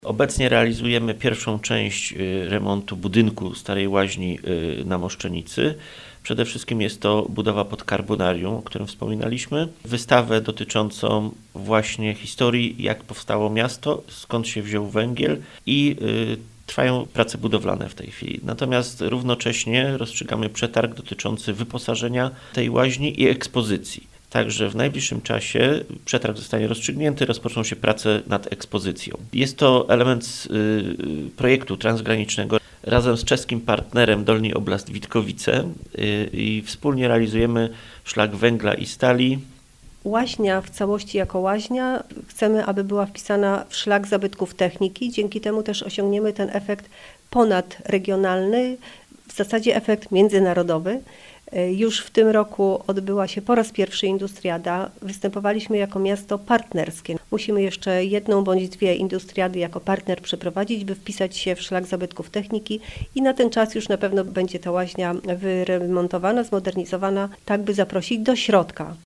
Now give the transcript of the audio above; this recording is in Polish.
Obecnie realizujemy pierwszą część remontu budynku Starej Łaźni na Moszczenicy. Przede wszystkim jest to budowa pod karbonarium, o którym wspominaliśmy. Wystawę dotyczącą właśnie historii, jak powstało miasto, skąd się wziął węgiel i trwają prace budowlane w tej chwili. Natomiast równocześnie rozstrzygamy przetarg dotyczący wyposażenia tej łaźni i ekspozycji. Także w najbliższym czasie przetarg zostanie rozstrzygnięty, rozpoczną się prace nad ekspozycją. Jest to element projektu transgranicznego. Razem z czeskim partnerem Dolni Oblast Witkowice i wspólnie realizujemy szlak węgla i stali. Łaźnia w całości jako łaźnia chcemy, aby była wpisana w szlak zabytków techniki. Dzięki temu też osiągniemy ten efekt ponadregionalny, w zasadzie efekt międzynarodowy. Już w tym roku odbyła się po raz pierwszy Industriada. Występowaliśmy jako miasto partnerskie. Musimy jeszcze jedną bądź dwie Industriady jako partner przeprowadzić, by wpisać się w szlak zabytków techniki i na ten czas już na pewno będzie ta łaźnia wyremontowana, zmodernizowana, tak by zaprosić do środka.